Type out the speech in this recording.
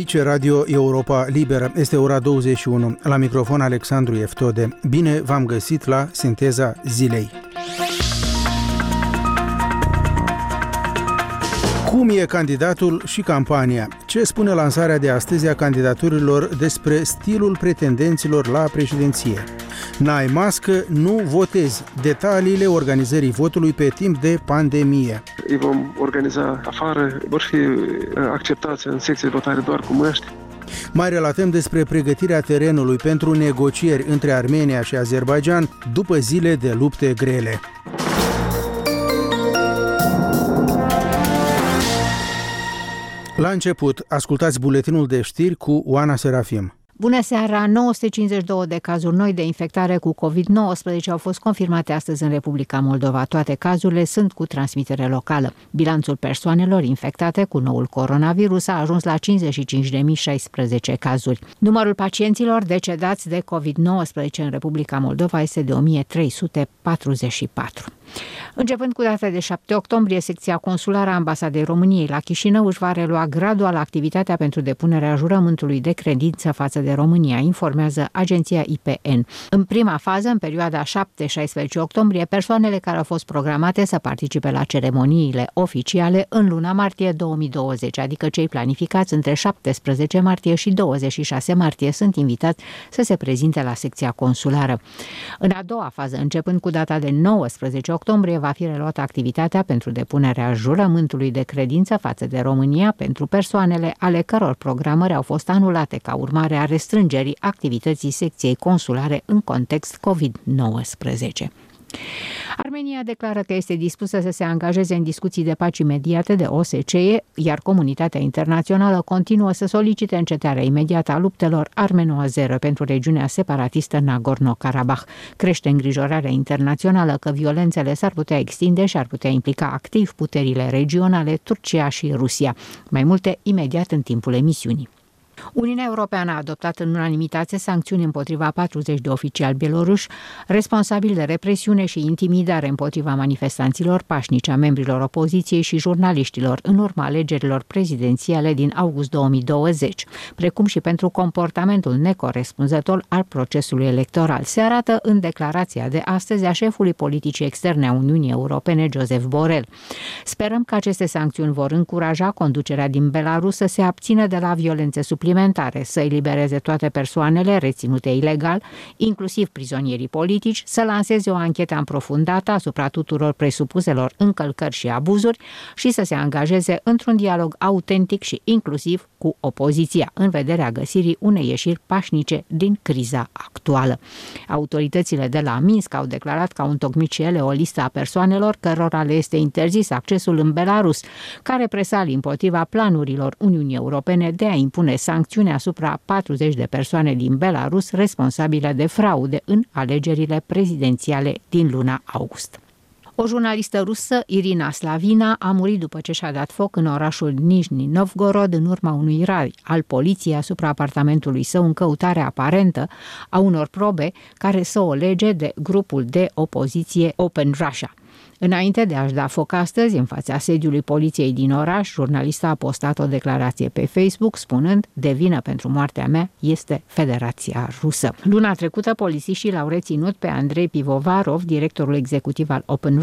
Aici Radio Europa Liberă. Este ora 21. La microfon Alexandru Eftode. Bine v-am găsit la Sinteza Zilei. Cum e candidatul și campania? Ce spune lansarea de astăzi a candidaturilor despre stilul pretendenților la președinție? N-ai mască, nu votezi. Detaliile organizării votului pe timp de pandemie. Îi vom organiza afară, vor fi acceptați în secție de votare doar cu măști. Mai relatăm despre pregătirea terenului pentru negocieri între Armenia și Azerbaidjan după zile de lupte grele. La început, ascultați buletinul de știri cu Oana Serafim. Bună seara! 952 de cazuri noi de infectare cu COVID-19 au fost confirmate astăzi în Republica Moldova. Toate cazurile sunt cu transmitere locală. Bilanțul persoanelor infectate cu noul coronavirus a ajuns la 55.016 cazuri. Numărul pacienților decedați de COVID-19 în Republica Moldova este de 1344. Începând cu data de 7 octombrie, secția consulară a Ambasadei României la Chișinău își va relua gradual activitatea pentru depunerea jurământului de credință față de România, informează agenția IPN. În prima fază, în perioada 7-16 octombrie, persoanele care au fost programate să participe la ceremoniile oficiale în luna martie 2020, adică cei planificați între 17 martie și 26 martie, sunt invitați să se prezinte la secția consulară. În a doua fază, începând cu data de 19 octombrie, va fi reluată activitatea pentru depunerea jurământului de credință față de România pentru persoanele ale căror programări au fost anulate ca urmare a restrângerii activității secției consulare în context COVID-19. Armenia declară că este dispusă să se angajeze în discuții de pace imediate de OSCE, iar comunitatea internațională continuă să solicite încetarea imediată a luptelor armeno-azere pentru regiunea separatistă Nagorno-Karabakh. Crește îngrijorarea internațională că violențele s-ar putea extinde și ar putea implica activ puterile regionale, Turcia și Rusia. Mai multe imediat în timpul emisiunii. Uniunea Europeană a adoptat în unanimitate sancțiuni împotriva 40 de oficiali bieloruși responsabili de represiune și intimidare împotriva manifestanților pașnici, a membrilor opoziției și jurnaliștilor în urma alegerilor prezidențiale din august 2020, precum și pentru comportamentul necorespunzător al procesului electoral. Se arată în declarația de astăzi a șefului politicii externe a Uniunii Europene, Josep Borrell. Sperăm că aceste sancțiuni vor încuraja conducerea din Belarus să se abțină de la violențe suplimentare, să elibereze toate persoanele reținute ilegal, inclusiv prizonierii politici, să lanseze o anchetă aprofundată asupra tuturor presupuselor încălcări și abuzuri și să se angajeze într-un dialog autentic și inclusiv cu opoziția, în vederea găsirii unei ieșiri pașnice din criza actuală. Autoritățile de la Minsk au declarat că au întocmit și ele o listă a persoanelor cărora le este interzis accesul în Belarus, care presalii împotriva planurilor Uniunii Europene de a impune sancțiuni asupra 40 de persoane din Belarus responsabile de fraude în alegerile prezidențiale din luna august. O jurnalistă rusă, Irina Slavina, a murit după ce și-a dat foc în orașul Nijni Novgorod în urma unui raid al poliției asupra apartamentului său în căutare aparentă a unor probe care să o lege de grupul de opoziție Open Russia. Înainte de a-și da foc astăzi în fața sediului poliției din oraș, jurnalista a postat o declarație pe Facebook spunând: "De vină pentru moartea mea este Federația Rusă." Luna trecută, polițiștii l-au reținut pe Andrei Pivovarov, directorul executiv al Open